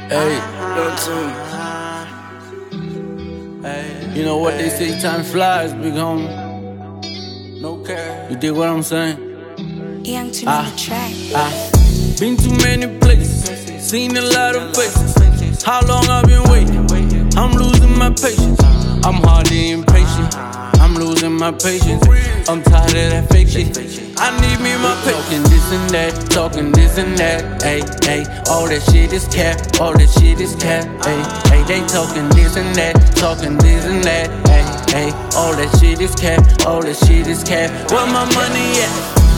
Hey, look to me. You know what they say, time flies, big homie. No care. You dig what I'm saying? Young Tune on the track. Been to many places, seen a lot of faces. How long I've been waiting? I'm losing my patience. I'm hardly impatient. I'm losing my patience. I'm tired of that fake shit. I need me my patience. Talking this and that, talking this and that. Ay, ay, all that shit is cap, all that shit is cap. Ay, ay, they talking this and that, talking this and that. Ay, ay, all that shit is cap, all that shit is cap. Where my money at?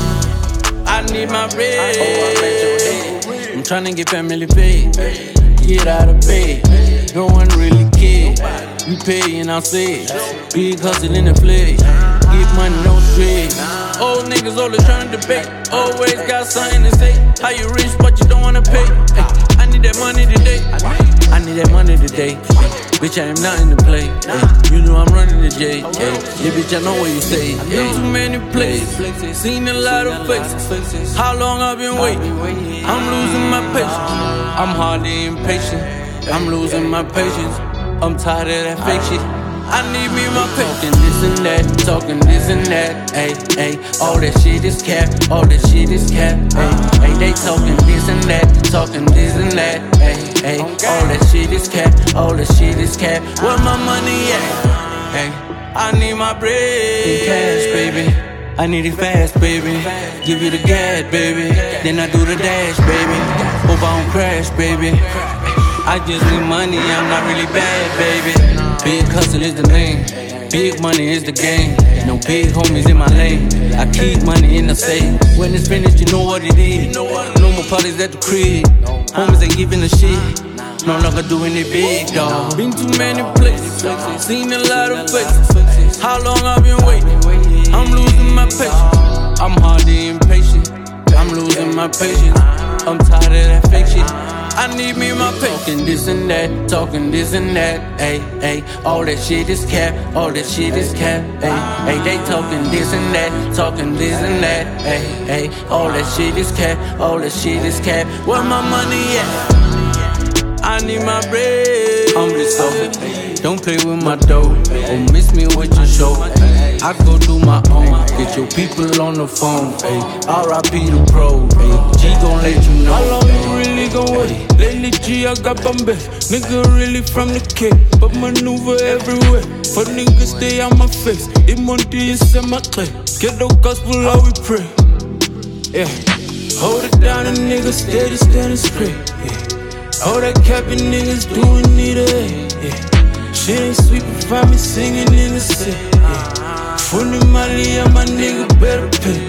I need my bread. I'm tryna get family paid. Get out of bed. No one really cares. You pay and I'll say it. Big hustle in the flag. Get money, no stress. Old niggas always tryna debate. Always got something to say. How you rich but you don't wanna pay? Ay, I need that money today. I need that money today. Bitch, I am nothing to play. Ay, you know I'm running the J. Yeah, bitch, I know where you stay. I've been to many places, seen a lot of faces. How long I've been waiting? I'm losing my patience. I'm hardly impatient. I'm losing my patience. I'm tired of that fake shit. I need me my patience. Talking this and that, talking this and that. Ay, ay, all that shit is cap, all that shit is cap. Ay, ay, they talking this and that, talking this and that. Ay, ay, all that shit is cap, all that shit is cap. Where my money at? Ay, I need my bread in cash, baby. I need it fast, baby. Give you the gas, baby. Then I do the dash, baby. Hope I don't crash, baby. I just need money, I'm not really bad, baby. Big hustle is the name, big money is the game. No big homies in my lane, I keep money in the safe. When it's finished, you know what it is. No more parties at the crib, homies ain't giving a shit. No longer doing it big, dawg. Been to many places, seen a lot of faces. How long I've been waiting? I'm losing my patience. I'm hardly impatient. I'm losing my patience. I'm tired of that fake shit. I need me my patience. Talking this and that, talking this and that. Ay, ay, all that shit is cap, all that shit is cap. Ay, ay, they talking this and that, talking this and that. Ay, ay, all that shit is cap, all that shit is cap. Where my money at? I need my bread. Humbly so, don't play with my dough, or miss me with your show. I go do my own, get your people on the phone. R.I.P. the pro, G gon' let you know. How long you really gon' wait? Lately G, I got Bombay. Nigga really from the Cape, but maneuver everywhere. For niggas stay on my face. It Monday is in my clay. Get the gospel, how we pray. Yeah, hold it down and niggas steady standing straight. Yeah, all that capping niggas doing need a yeah. Shit ain't sweet, but find me singing in the city. Yeah. Funny money, and my nigga better pay.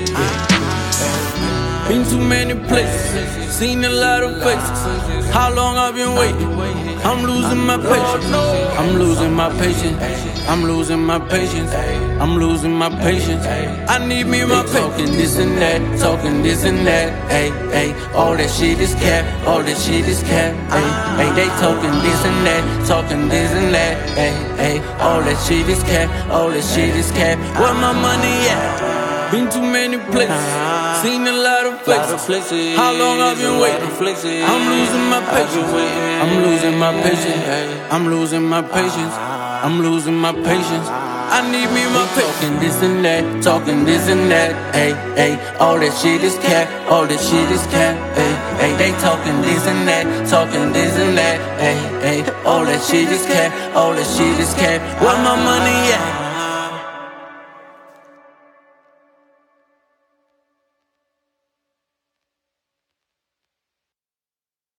Yeah. Been to many places, seen a lot of faces. How long I've been waiting? I'm losing my patience. I'm losing my patience. I'm losing my patience. I'm losing my patience. I need me my patience. Talking this and that, talking this and that. Ay, ay, all that shit is cap, all that shit is cap. Ay, ay, they talking this and that, talking this and that. Ay, ay, all that shit is cap, all that shit is cap. Where my money at? Been to many places, seen a lot of places. How long I've been waiting? I'm losing my patience. I'm losing my patience. I'm losing my patience. I'm losing my patience. I need me my patience. Talking this and that, talking this and that. Ay, ay, all that shit is cap, all that shit is cap. Ay, ay, they talking this and that, talking this and that. Ay, ay, all that shit is cap, all that shit is cap. Where my money at?